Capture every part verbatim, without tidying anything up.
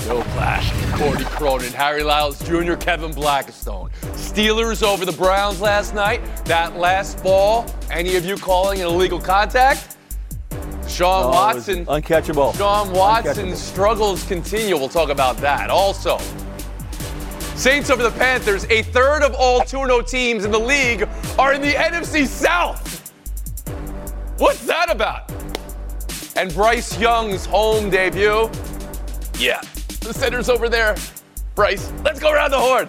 Joe Flash, Cordy Cronin, Harry Lyles Junior, Kevin Blackistone. Steelers over the Browns last night. That last ball, any of you calling an illegal contact? Deshaun no, Watson. Uncatchable. Deshaun Watson's uncatchable. struggles continue. We'll talk about that. Also, Saints over the Panthers. A third of all two and oh teams in the league are in the N F C South. What's that about? And Bryce Young's home debut. Yeah, the center's over there. Bryce, let's go around the horn.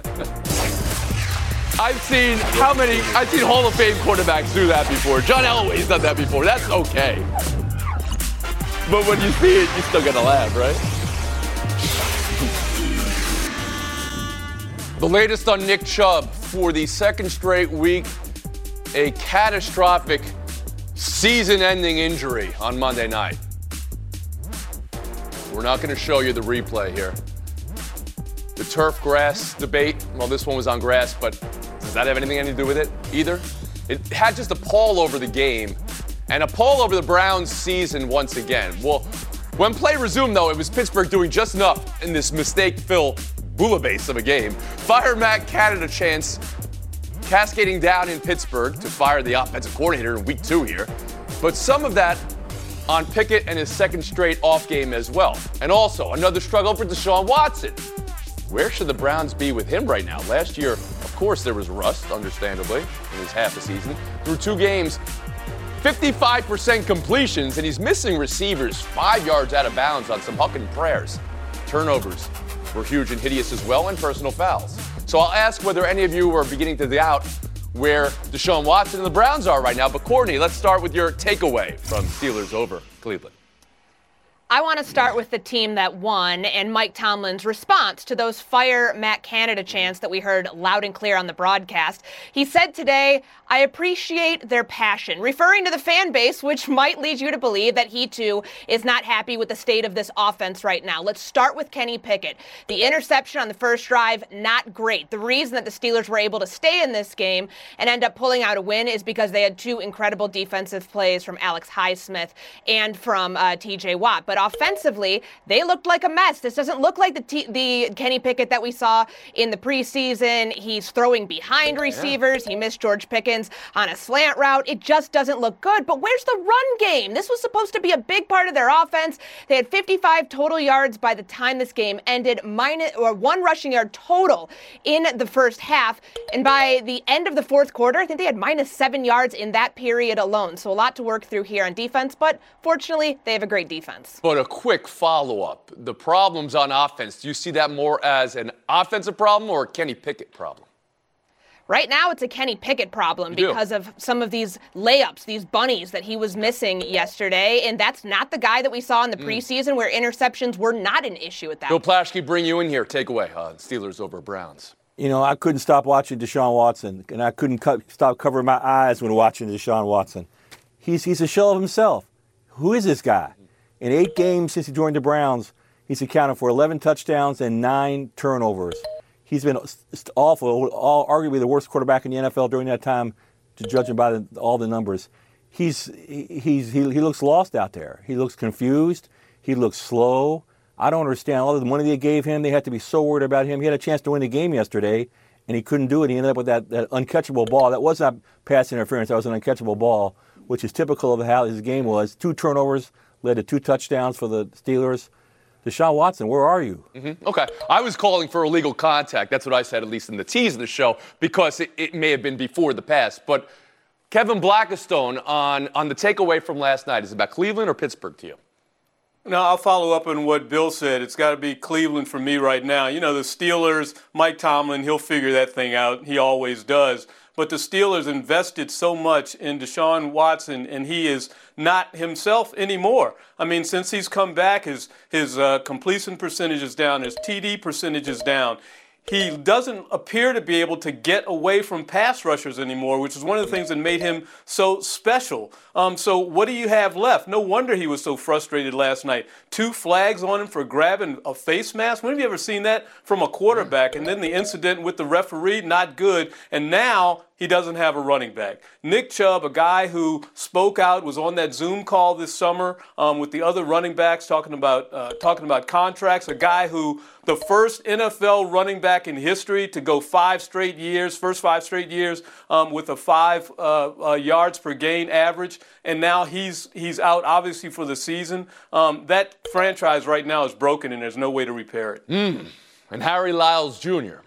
I've seen how many, I've seen Hall of Fame quarterbacks do that before. John Elway's done that before. That's okay. But when you see it, you still gotta laugh, right? The latest on Nick Chubb. For the second straight week, a catastrophic season-ending injury on Monday night. We're not going to show you the replay here. The turf grass debate, well, this one was on grass, but does that have anything to do with it either? It had just a pall over the game and a pall over the Browns' season once again. Well, when play resumed, though, it was Pittsburgh doing just enough in this mistake-filled bouillabaisse of a game. Fire Matt Canada chance cascading down in Pittsburgh to fire the offensive coordinator in week two here. But some of that on Pickett and his second straight off game as well. And also another struggle for Deshaun Watson. Where should the Browns be with him right now? Last year, of course, there was rust, understandably, in his half a season. Through two games, fifty-five percent completions, and he's missing receivers five yards out of bounds on some hucking prayers. Turnovers were huge and hideous as well, and personal fouls. So I'll ask whether any of you are beginning to doubt where Deshaun Watson and the Browns are right now. But Courtney, let's start with your takeaway from Steelers over Cleveland. I want to start with the team that won and Mike Tomlin's response to those fire Matt Canada chants that we heard loud and clear on the broadcast. He said today, I appreciate their passion, referring to the fan base, which might lead you to believe that he too is not happy with the state of this offense right now. Let's start with Kenny Pickett. The interception on the first drive, not great. The reason that the Steelers were able to stay in this game and end up pulling out a win is because they had two incredible defensive plays from Alex Highsmith and from uh, T J Watt. But offensively, they looked like a mess. This doesn't look like the T- the Kenny Pickett that we saw in the preseason. He's throwing behind receivers. He missed George Pickens on a slant route. It just doesn't look good. But where's the run game? This was supposed to be a big part of their offense. They had fifty-five total yards by the time this game ended, minus or one rushing yard total in the first half. And by the end of the fourth quarter, I think they had minus seven yards in that period alone. So a lot to work through here on defense. But fortunately, they have a great defense. But a quick follow-up. The problems on offense, do you see that more as an offensive problem or a Kenny Pickett problem? Right now, it's a Kenny Pickett problem because of some of these layups, these bunnies that he was missing yesterday. And that's not the guy that we saw in the mm. preseason where interceptions were not an issue at that. Bill Plaschke, bring you in here. Take away uh, Steelers over Browns. You know, I couldn't stop watching Deshaun Watson, and I couldn't cut, stop covering my eyes when watching Deshaun Watson. He's, he's a shell of himself. Who is this guy? In eight games since he joined the Browns, he's accounted for eleven touchdowns and nine turnovers. He's been awful, all, arguably the worst quarterback in the N F L during that time, to judging by the, all the numbers. He's he's he, he looks lost out there. He looks confused. He looks slow. I don't understand. All of the money they gave him, they had to be so worried about him. He had a chance to win the game yesterday, and he couldn't do it. He ended up with that, that uncatchable ball. That was not pass interference. That was an uncatchable ball, which is typical of how his game was. Two turnovers led to two touchdowns for the Steelers. Deshaun Watson, where are you? Mm-hmm. Okay. I was calling for illegal contact. That's what I said, at least in the tease of the show, because it, it may have been before the pass. But Kevin Blackistone, on, on the takeaway from last night, is it about Cleveland or Pittsburgh to you? No, I'll follow up on what Bill said. It's got to be Cleveland for me right now. You know, the Steelers, Mike Tomlin, he'll figure that thing out. He always does. But the Steelers invested so much in Deshaun Watson, and he is not himself anymore. I mean, since he's come back, his his uh, completion percentage is down, his T D percentage is down. He doesn't appear to be able to get away from pass rushers anymore, which is one of the things that made him so special. Um, so what do you have left? No wonder he was so frustrated last night. Two flags on him for grabbing a face mask. When have you ever seen that from a quarterback? And then the incident with the referee, not good. And now he doesn't have a running back. Nick Chubb, a guy who spoke out, was on that Zoom call this summer um, with the other running backs talking about uh, talking about contracts, a guy who the first N F L running back in history to go five straight years, first five straight years um, with a five uh, uh, yards per gain average, and now he's he's out obviously for the season. Um, that franchise right now is broken, and there's no way to repair it. Mm. And Harry Lyles Junior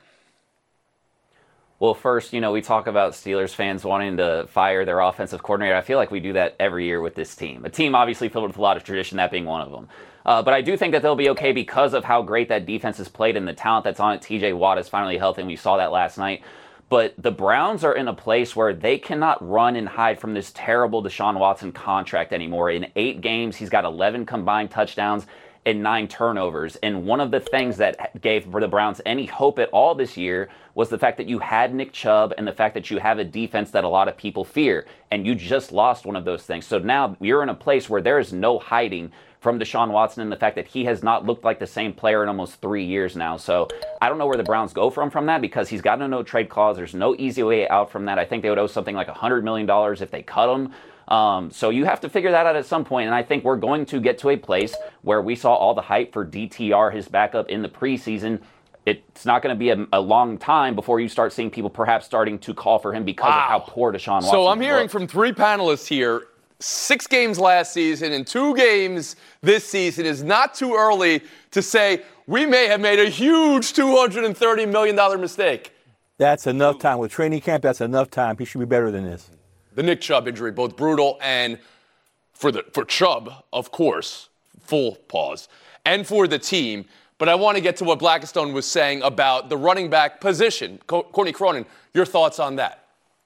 Well, first, you know, we talk about Steelers fans wanting to fire their offensive coordinator. I feel like we do that every year with this team. A team obviously filled with a lot of tradition, that being one of them. Uh, but I do think that they'll be okay because of how great that defense has played and the talent that's on it. T J Watt is finally healthy, and we saw that last night. But the Browns are in a place where they cannot run and hide from this terrible Deshaun Watson contract anymore. In eight games, he's got eleven combined touchdowns and nine turnovers. And one of the things that gave the Browns any hope at all this year was the fact that you had Nick Chubb and the fact that you have a defense that a lot of people fear. And you just lost one of those things. So now you're in a place where there is no hiding from Deshaun Watson and the fact that he has not looked like the same player in almost three years now. So I don't know where the Browns go from from that because he's got a no-trade clause. There's no easy way out from that. I think they would owe something like one hundred million dollars if they cut him. Um, so you have to figure that out at some point, and I think we're going to get to a place where we saw all the hype for D T R, his backup, in the preseason. It's not going to be a, a long time before you start seeing people perhaps starting to call for him because wow. of how poor Deshaun Watson So I'm hearing looked. from three panelists here, six games last season and two games this season is not too early to say we may have made a huge two hundred thirty million dollars mistake. That's enough time. With training camp, that's enough time. He should be better than this. The Nick Chubb injury, both brutal and for the for Chubb, of course, full pause, and for the team. But I want to get to what Blackistone was saying about the running back position. Co- Courtney Cronin, your thoughts on that?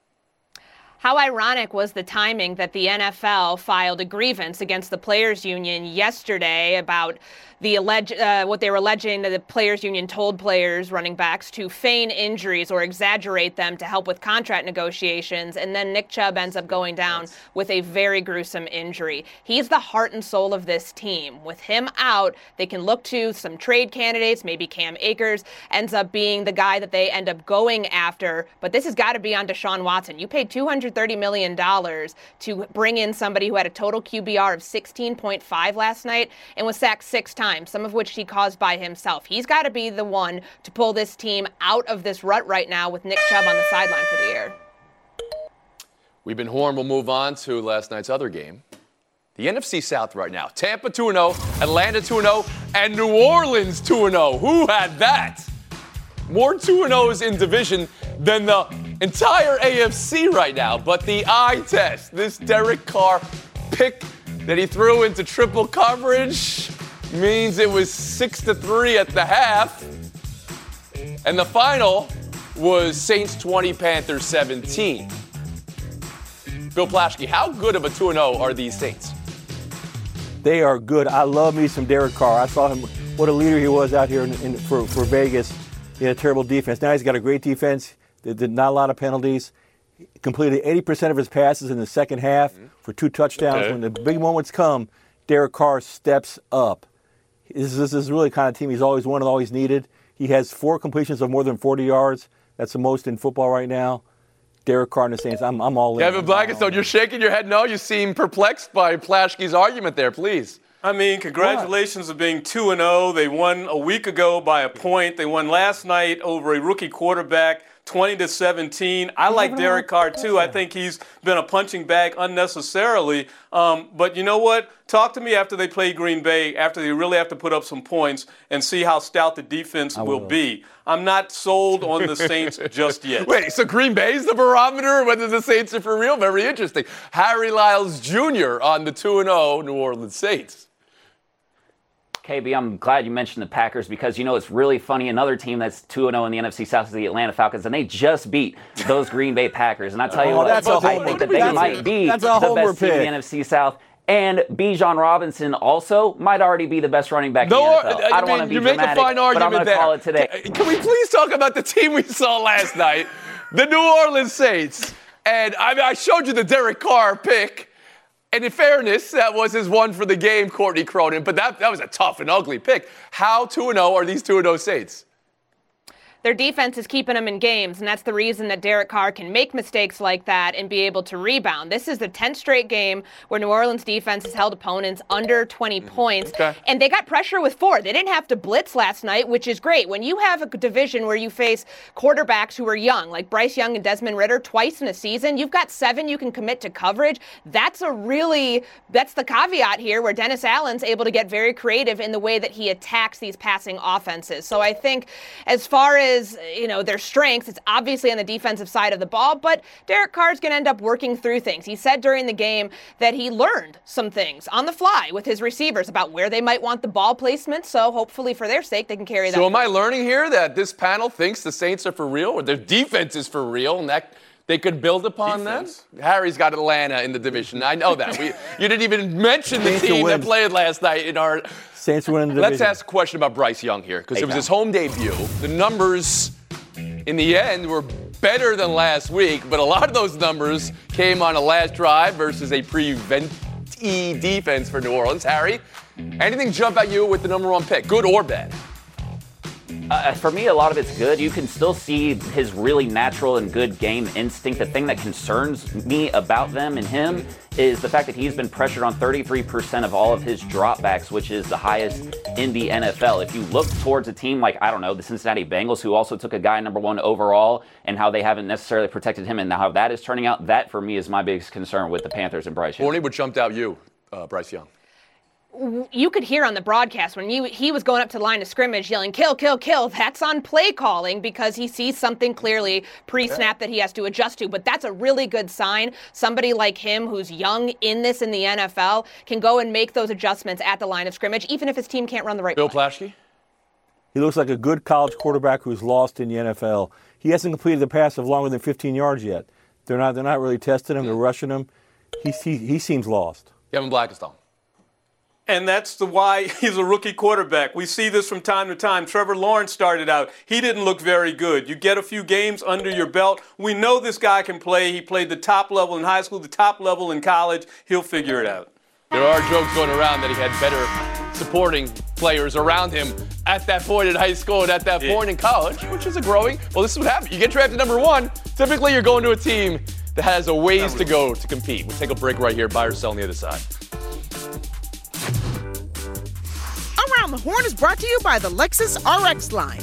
How ironic was the timing that the N F L filed a grievance against the Players Union yesterday about the alleged, uh, what they were alleging that the Players Union told players, running backs, to feign injuries or exaggerate them to help with contract negotiations. And then Nick Chubb ends up going down with a very gruesome injury. He's the heart and soul of this team. With him out, they can look to some trade candidates. Maybe Cam Akers ends up being the guy that they end up going after. But this has got to be on Deshaun Watson. You paid two hundred thirty million dollars to bring in somebody who had a total Q B R of sixteen point five last night and was sacked six times, some of which he caused by himself. He's got to be the one to pull this team out of this rut right now with Nick Chubb on the sideline for the year. We've been Horn. We'll move on to last night's other game. The N F C South right now. Tampa two and oh, Atlanta two and oh, and New Orleans two and oh. Who had that? More two and ohs in division than the entire A F C right now. But the eye test, this Derek Carr pick that he threw into triple coverage, means it was six to three at the half. And the final was Saints twenty, Panthers seventeen. Bill Plaschke, how good of a two and oh are these Saints? They are good. I love me some Derek Carr. I saw him, what a leader he was out here in, in, for, for Vegas. He had a terrible defense. Now he's got a great defense. They did not a lot of penalties. He completed eighty percent of his passes in the second half mm-hmm. for two touchdowns. Okay. When the big moments come, Derek Carr steps up. This is, this is really the kind of team he's always wanted, always needed. He has four completions of more than forty yards. That's the most in football right now. Derek Carr and the Saints, I'm, I'm all in. Kevin Blackistone, you're shaking your head no. You seem perplexed by Plaschke's argument there, please. I mean, congratulations on being two and oh. They won a week ago by a point. They won last night over a rookie quarterback, twenty to seventeen. I like Derek Carr, too. I think he's been a punching bag unnecessarily. Um, but you know what? Talk to me after they play Green Bay, after they really have to put up some points, and see how stout the defense will. will be. I'm not sold on the Saints just yet. Wait, so Green Bay's the barometer whether the Saints are for real? Very interesting. Harry Lyles Junior on the two and oh New Orleans Saints. K B, I'm glad you mentioned the Packers because, you know, it's really funny. Another team that's two and oh in the N F C South is the Atlanta Falcons, and they just beat those Green Bay Packers. And I'll tell you oh, what, that's I think that they that's might a, be the pick. best team in the N F C South. And Bijan Robinson also might already be the best running back no, in the N F L. I, I don't want to be you dramatic, make a fine argument but I'm going to call it today. Can, can we please talk about the team we saw last night, the New Orleans Saints? And I mean, I showed you the Derek Carr pick. And in fairness, that was his one for the game, Courtney Cronin. But that, that was a tough and ugly pick. How two and oh are these two and oh Saints? Their defense is keeping them in games, and that's the reason that Derek Carr can make mistakes like that and be able to rebound. This is the tenth straight game where New Orleans defense has held opponents under twenty points, okay. and they got pressure with four. They didn't have to blitz last night, which is great. When you have a division where you face quarterbacks who are young, like Bryce Young and Desmond Ridder, twice in a season, you've got seven you can commit to coverage. That's a really, that's the caveat here where Dennis Allen's able to get very creative in the way that he attacks these passing offenses. So I think as far as Is, you know, their strengths, it's obviously on the defensive side of the ball, but Derek Carr's going to end up working through things. He said during the game that he learned some things on the fly with his receivers about where they might want the ball placement, so hopefully for their sake they can carry that. So am I learning here that this panel thinks the Saints are for real, or their defense is for real, and that they could build upon defense. that? Harry's got Atlanta in the division. I know that. We, you didn't even mention the Saints team that win. played last night in our... Saints win the division. Let's ask a question about Bryce Young here, because Hey, it was now. his home debut. The numbers, in the end, were better than last week, but a lot of those numbers came on a last drive versus a prevent-y defense for New Orleans. Harry, anything jump at you with the number one pick, good or bad? Uh, for me, a lot of it's good. You can still see his really natural and good game instinct. The thing that concerns me about them and him is the fact that he's been pressured on thirty-three percent of all of his dropbacks, which is the highest in the N F L. If you look towards a team like, I don't know, the Cincinnati Bengals, who also took a guy number one overall, and how they haven't necessarily protected him and how that is turning out, that for me is my biggest concern with the Panthers and Bryce Young. Horny, what jumped out you, uh, Bryce Young? You could hear on the broadcast when you, he was going up to the line of scrimmage yelling, kill, kill, kill. That's on play calling because he sees something clearly pre-snap that he has to adjust to. But that's a really good sign. Somebody like him who's young in this in the N F L can go and make those adjustments at the line of scrimmage, even if his team can't run the right Bill play. Plaschke? He looks like a good college quarterback who's lost in the N F L. He hasn't completed the pass of longer than fifteen yards yet. They're not, they're not really testing him. They're rushing him. He, he, he seems lost. Kevin Blackistone. And that's the why he's a rookie quarterback. We see this from time to time. Trevor Lawrence started out. He didn't look very good. You get a few games under your belt. We know this guy can play. He played the top level in high school, the top level in college. He'll figure it out. There are jokes going around that he had better supporting players around him at that point in high school and at that Yeah. point in college, which is a growing. Well, this is what happens. You get drafted number one, typically you're going to a team that has a ways to go to compete. We'll take a break right here. Buy or sell on the other side. Around the Horn is brought to you by the Lexus R X line.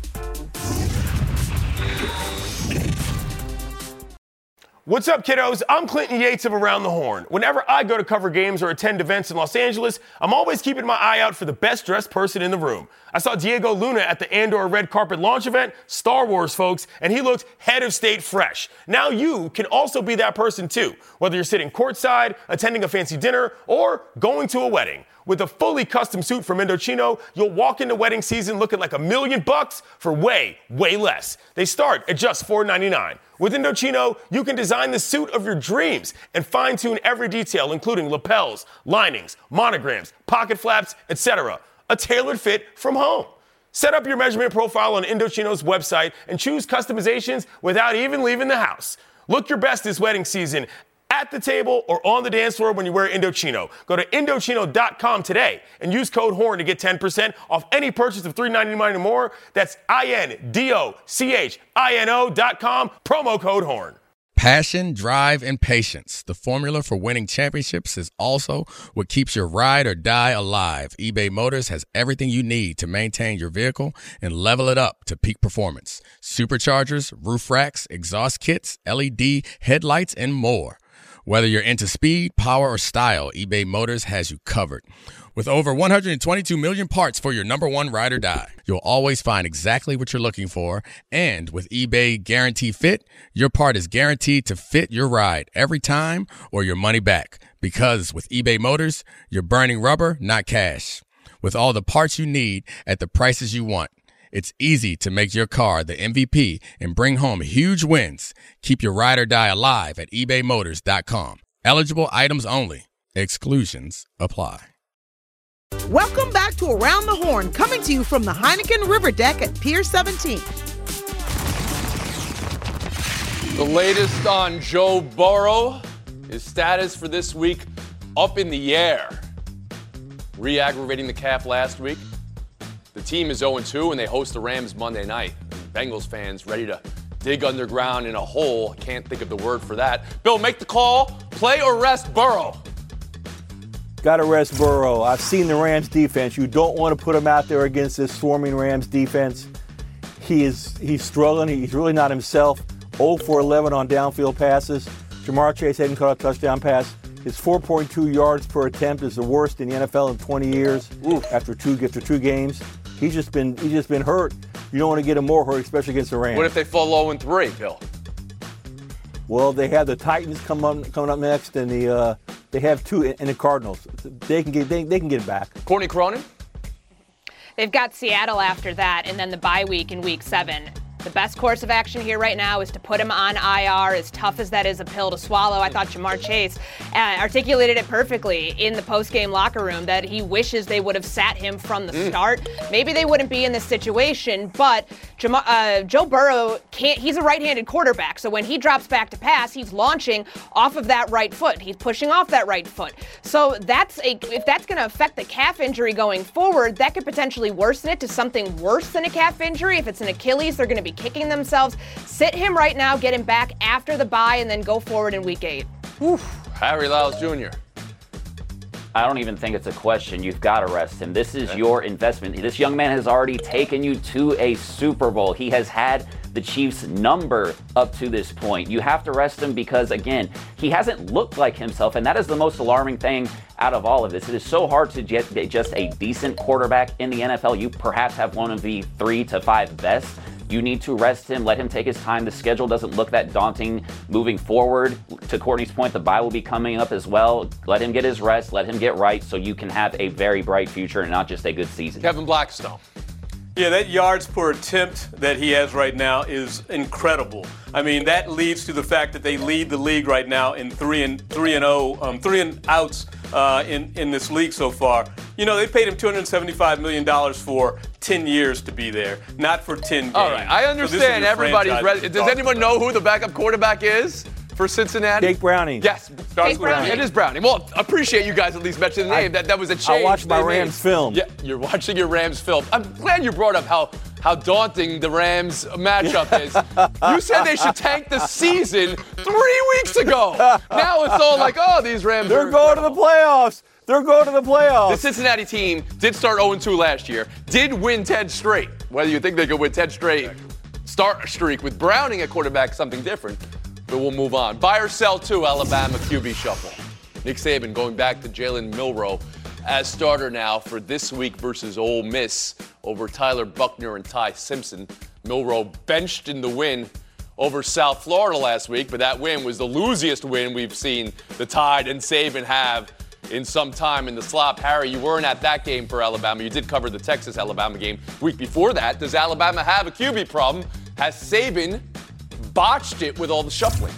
What's up, kiddos? I'm Clinton Yates of Around the Horn. Whenever I go to cover games or attend events in Los Angeles, I'm always keeping my eye out for the best dressed person in the room. I saw Diego Luna at the Andor red carpet launch event, Star Wars, folks, and he looked head of state fresh. Now you can also be that person too, whether you're sitting courtside, attending a fancy dinner, or going to a wedding. With a fully custom suit from Indochino, you'll walk into wedding season looking like a million bucks for way, way less. They start at just four ninety-nine. With Indochino, you can design the suit of your dreams and fine-tune every detail, including lapels, linings, monograms, pocket flaps, et cetera. A tailored fit from home. Set up your measurement profile on Indochino's website and choose customizations without even leaving the house. Look your best this wedding season at the table or on the dance floor when you wear Indochino. Go to Indochino dot com today and use code HORN to get ten percent off any purchase of three ninety-nine or more. That's I N D O C H I N O dot com, promo code HORN. Passion, drive, and patience. The formula for winning championships is also what keeps your ride or die alive. eBay Motors has everything you need to maintain your vehicle and level it up to peak performance. Superchargers, roof racks, exhaust kits, L E D headlights, and more. Whether you're into speed, power, or style, eBay Motors has you covered. With over one hundred twenty-two million parts for your number one ride or die, you'll always find exactly what you're looking for. And with eBay Guarantee Fit, your part is guaranteed to fit your ride every time or your money back. Because with eBay Motors, you're burning rubber, not cash. With all the parts you need at the prices you want, it's easy to make your car the M V P and bring home huge wins. Keep your ride or die alive at ebay motors dot com. Eligible items only. Exclusions apply. Welcome back to Around the Horn, coming to you from the Heineken River Deck at Pier seventeen. The latest on Joe Burrow, his status for this week up in the air. Re-aggravating the calf last week. The team is oh and two and they host the Rams Monday night. Bengals fans ready to dig underground in a hole. Can't think of the word for that. Bill, make the call. Play or rest Burrow? Got to rest Burrow. I've seen the Rams defense. You don't want to put him out there against this swarming Rams defense. He is he's struggling. He's really not himself. oh for eleven on downfield passes. Jamar Chase hadn't caught a touchdown pass. His four point two yards per attempt is the worst in the N F L in twenty years. Oof. After two after two games. He's just been he's just been hurt. You don't want to get him more hurt, especially against the Rams. What if they fall oh and three, Bill? Well, they have the Titans come up, coming up next, and the uh, they have two and the Cardinals. They can get they, they can get it back. Courtney Cronin? They've got Seattle after that, and then the bye week in week seven. The best course of action here right now is to put him on I R, as tough as that is a pill to swallow. I thought Jamar Chase uh, articulated it perfectly in the post-game locker room that he wishes they would have sat him from the mm. start. Maybe they wouldn't be in this situation, but Jamar, uh, Joe Burrow can't. He's a right-handed quarterback, so when he drops back to pass, he's launching off of that right foot. He's pushing off that right foot. So that's a if that's going to affect the calf injury going forward, that could potentially worsen it to something worse than a calf injury. If it's an Achilles, they're going to be kicking themselves. Sit him right now, get him back after the bye, and then go forward in week eight. Oof. Harry Lyles Junior I don't even think it's a question. You've got to rest him. This is your investment. This young man has already taken you to a Super Bowl. He has had the Chiefs' number up to this point. You have to rest him because, again, he hasn't looked like himself, and that is the most alarming thing out of all of this. It is so hard to get just a decent quarterback in the N F L. You perhaps have one of the three to five best. You need to rest him, let him take his time. The schedule doesn't look that daunting moving forward. To Courtney's point, the bye will be coming up as well. Let him get his rest, let him get right so you can have a very bright future and not just a good season. Kevin Blackstone. Yeah, that yards per attempt that he has right now is incredible. I mean, that leads to the fact that they lead the league right now in three and three and oh, um, three and outs uh, in in this league so far. You know, they paid him two hundred seventy-five million dollars for ten years to be there, not for ten games. All right, I understand so everybody's ready. Does anyone know who the backup quarterback is for Cincinnati? Jake Browning. Yes, Jake Browning. It is Browning. Well, appreciate you guys at least mentioning the name. I, that that was a change. I watched my Rams made. film. Yeah, you're watching your Rams film. I'm glad you brought up how how daunting the Rams matchup is. You said they should tank the season three weeks ago. Now it's all like, oh, these Rams They're are going to the playoffs. They're going to the playoffs. The Cincinnati team did start oh and two last year, did win ten straight. Whether you think they could win ten straight, start a streak with Browning at quarterback, something different. But we'll move on. Buy or sell two, Alabama Q B shuffle. Nick Saban going back to Jalen Milroe as starter now for this week versus Ole Miss over Tyler Buchner and Ty Simpson. Milroe benched in the win over South Florida last week, but that win was the losiest win we've seen the Tide and Saban have in some time in the slop. Harry, you weren't at that game for Alabama. You did cover the Texas-Alabama game week before that. Does Alabama have a Q B problem? Has Saban botched it with all the shuffling?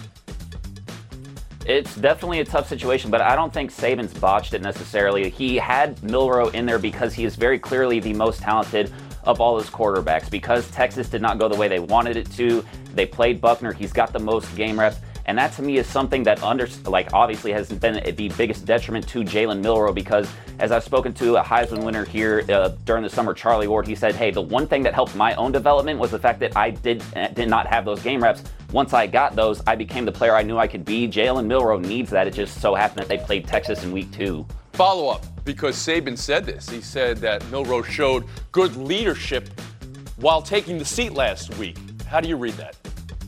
It's definitely a tough situation, but I don't think Saban's botched it necessarily. He had Milroe in there because he is very clearly the most talented of all his quarterbacks. Because Texas did not go the way they wanted it to, they played Buchner. He's got the most game reps. And that to me is something that under, like obviously has been the biggest detriment to Jalen Milroe, because as I've spoken to a Heisman winner here uh, during the summer, Charlie Ward, he said, hey, the one thing that helped my own development was the fact that I did did not have those game reps. Once I got those, I became the player I knew I could be. Jalen Milroe needs that. It just so happened that they played Texas in week two. Follow up, because Saban said this. He said that Milroe showed good leadership while taking the seat last week. How do you read that?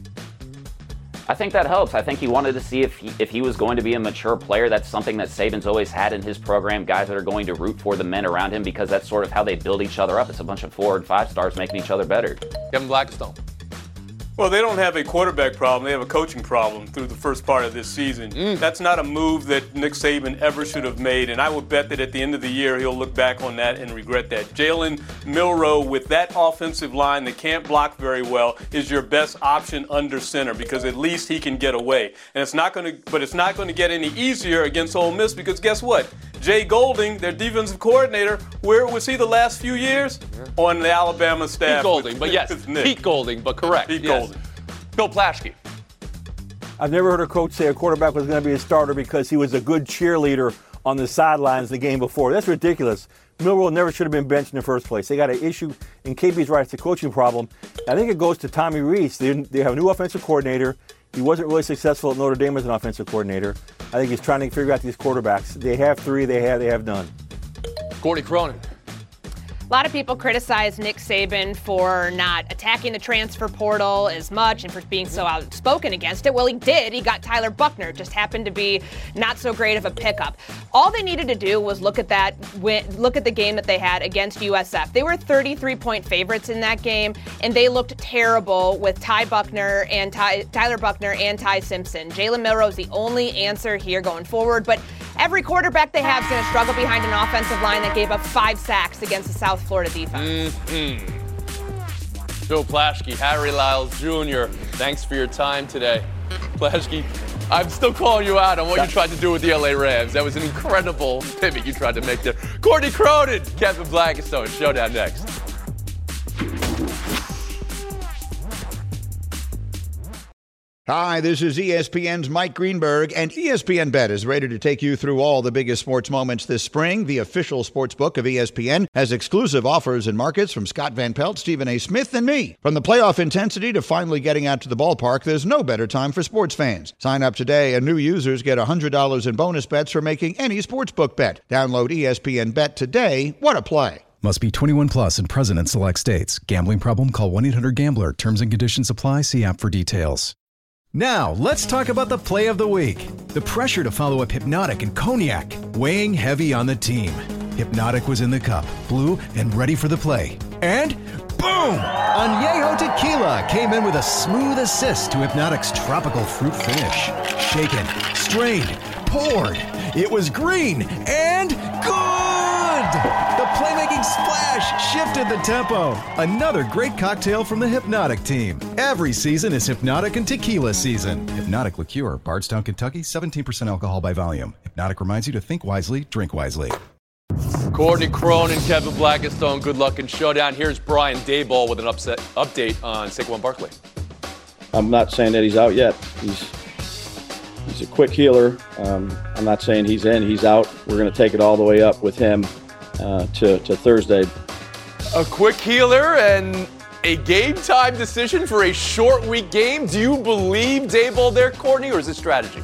I think that helps. I think he wanted to see if he, if he was going to be a mature player. That's something that Saban's always had in his program, guys that are going to root for the men around him, because that's sort of how they build each other up. It's a bunch of four and five stars making each other better. Kevin Blackstone. Well, they don't have a quarterback problem. They have a coaching problem through the first part of this season. Mm. That's not a move that Nick Saban ever should have made, and I would bet that at the end of the year he'll look back on that and regret that. Jalen Milroe, with that offensive line that can't block very well, is your best option under center, because at least he can get away. And it's not going to, but it's not going to get any easier against Ole Miss, because guess what? Jay Golding, their defensive coordinator, where was he the last few years? Yeah. On the Alabama staff. Pete Golding, with, but yes, Pete Golding, but correct. Pete yes. Golding. Bill Plaschke. I've never heard a coach say a quarterback was going to be a starter because he was a good cheerleader on the sidelines the game before. That's ridiculous. Milroe never should have been benched in the first place. They got an issue, and K B's right, it's a coaching problem. I think it goes to Tommy Rees. They, they have a new offensive coordinator. He wasn't really successful at Notre Dame as an offensive coordinator. I think he's trying to figure out these quarterbacks. They have three, they have, they have none. Courtney Cronin. A lot of people criticize Nick Saban for not attacking the transfer portal as much and for being so outspoken against it. Well, he did. He got Tyler Buchner. It just happened to be not so great of a pickup. All they needed to do was look at that, look at the game that they had against U S F. They were thirty-three point favorites in that game, and they looked terrible with Ty Buchner and Ty, Tyler Buchner and Ty Simpson. Jalen Milroe is the only answer here going forward, but every quarterback they have is going to struggle behind an offensive line that gave up five sacks against the South Florida defense. Mm-hmm. Joe Plaschke, Harry Lyles Junior, thanks for your time today. Plaschke, I'm still calling you out on what you tried to do with the L A Rams. That was an incredible pivot you tried to make there. Courtney Cronin, Kevin Blackistone, Showdown next. Hi, this is E S P N's Mike Greenberg, and E S P N Bet is ready to take you through all the biggest sports moments this spring. The official sports book of E S P N has exclusive offers and markets from Scott Van Pelt, Stephen A. Smith, and me. From the playoff intensity to finally getting out to the ballpark, there's no better time for sports fans. Sign up today, and new users get one hundred dollars in bonus bets for making any sportsbook bet. Download E S P N Bet today. What a play. Must be twenty-one plus and present in select states. Gambling problem? Call one eight hundred gambler. Terms and conditions apply. See app for details. Now, let's talk about the play of the week. The pressure to follow up Hypnotic and Cognac, weighing heavy on the team. Hypnotic was in the cup, blue, and ready for the play. And boom! Añejo Tequila came in with a smooth assist to Hypnotic's tropical fruit finish. Shaken, strained, poured. It was green and good! The playmaking splash shifted the tempo. Another great cocktail from the Hypnotic team. Every season is Hypnotic and Tequila season. Hypnotic Liqueur, Bardstown, Kentucky, seventeen percent alcohol by volume. Hypnotic reminds you to think wisely, drink wisely. Courtney Cronin, Kevin Blackistone, good luck in Showdown. Here's Brian Daboll with an upset update on Saquon Barkley. I'm not saying that he's out yet. He's he's a quick healer. Um, I'm not saying he's in, he's out. We're going to take it all the way up with him uh, to, to Thursday. A quick healer and a game time decision for a short week game. Do you believe Daboll there, Courtney, or is it strategy?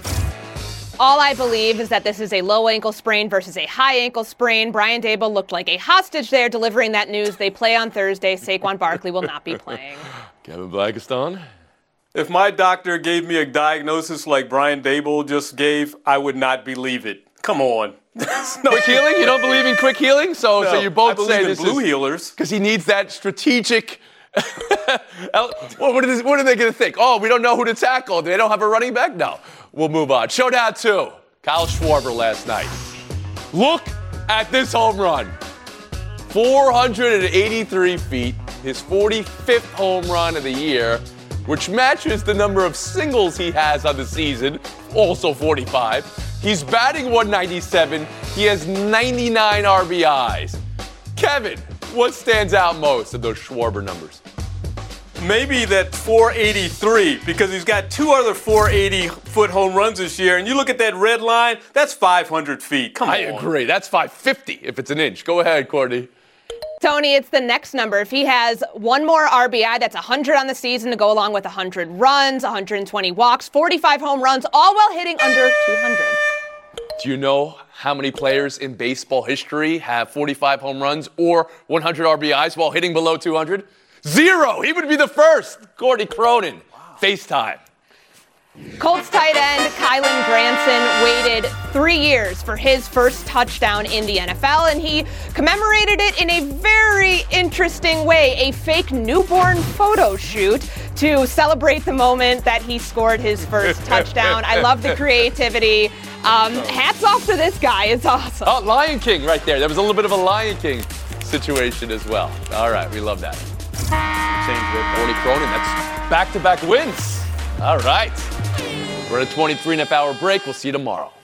All I believe is that this is a low ankle sprain versus a high ankle sprain. Brian Daboll looked like a hostage there delivering that news. They play on Thursday. Saquon Barkley will not be playing. Kevin Blackistone? If my doctor gave me a diagnosis like Brian Daboll just gave, I would not believe it. Come on. No. Quick healing? You don't believe in quick healing? So, no, so you both I believe say in this blue is, healers because he needs that strategic. what, what, is, what are they going to think? Oh, we don't know who to tackle. They don't have a running back? No. We'll move on. Showdown two. Kyle Schwarber last night. Look at this home run. four hundred eighty-three feet. His forty-fifth home run of the year, which matches the number of singles he has on the season, also forty-five. He's batting one ninety-seven. He has ninety-nine R B Is. Kevin, what stands out most of those Schwarber numbers? Maybe that four eighty-three, because he's got two other four eighty-foot home runs this year, and you look at that red line, that's five hundred feet. Come on. I agree. That's five fifty if it's an inch. Go ahead, Courtney. Tony, it's the next number. If he has one more R B I, that's one hundred on the season to go along with one hundred runs, one hundred twenty walks, forty-five home runs, all while hitting under two hundred. Do you know how many players in baseball history have forty-five home runs or one hundred R B Is while hitting below two hundred? Zero. He would be the first. Courtney Cronin. Wow. FaceTime. Colts tight end Kylen Granson waited three years for his first touchdown in the N F L, and he commemorated it in a very interesting way, a fake newborn photo shoot to celebrate the moment that he scored his first touchdown. I love the creativity. Um, hats off to this guy. It's awesome. Oh, Lion King right there. There was a little bit of a Lion King situation as well. All right, we love that. Courtney Cronin, that's back-to-back wins. All right. We're at a twenty-three and a half hour break. We'll see you tomorrow.